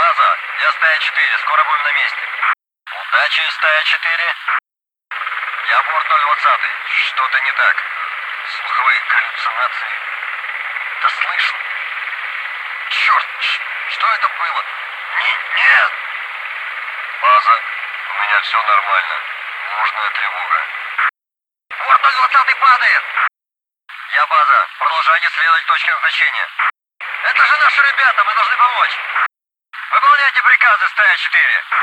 База, я стая 4, скоро будем на месте. Удачи, стая 4. Я борт 020. Что-то не так. Слуховые галлюцинации. Да слышу. Черт, что это было? Нет! База, у меня все нормально. Ложная тревога. Борт 020 падает! Я база, продолжайте следовать точке назначения. Это же наши ребята, мы должны помочь. Выполняйте приказы, стая 4.